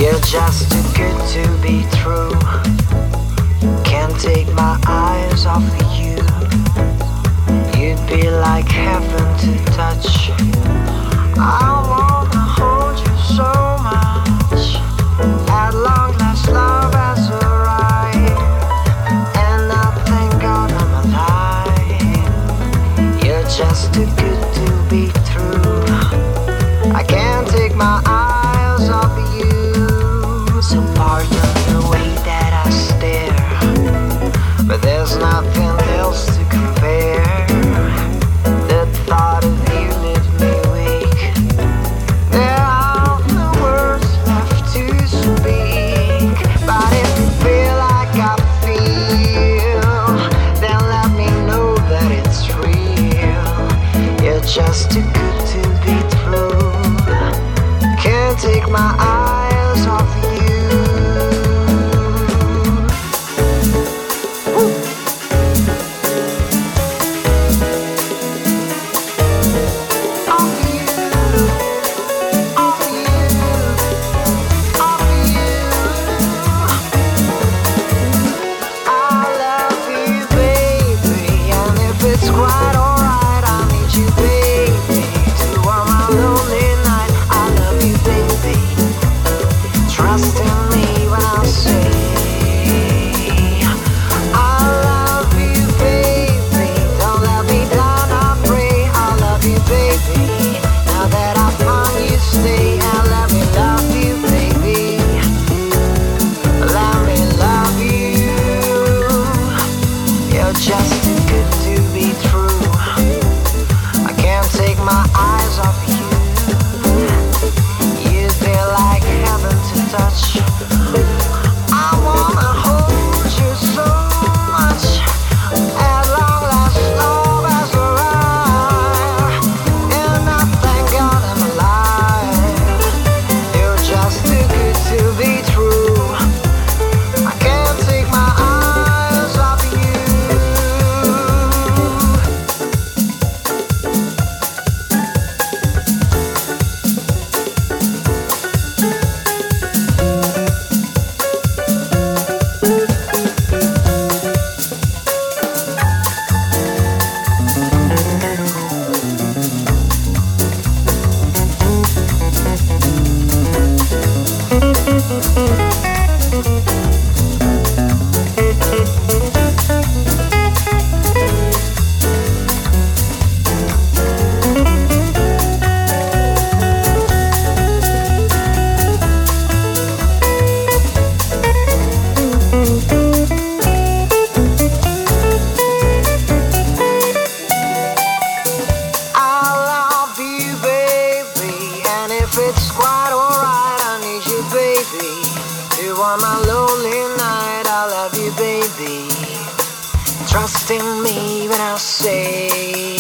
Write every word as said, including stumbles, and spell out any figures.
You're just too good to be true. Can't take my eyes off of you. You'd be like heaven to touch. I wanna hold you so much. At long last, love has arrived, and I thank God I'm alive. You're just too good to be true. I can't take my eyes off of you. So pardon the way that I stare, but there's nothing else to compare. The thought of you leaves me weak. There are no words left to speak. But if you feel like I feel, then let me know that it's real. You're just too good to be true. Can't take my eyes off you. Just too good to be true. I can't take my eyes off you. You feel like heaven to touch. I wanna hold you so much. At long last, love has arrived, and I thank God I'm alive. You're just too good to be true. I can't take my eyes off you. It's quite alright, I need you, baby. You are my lonely night, I love you, baby. Trust in me when I say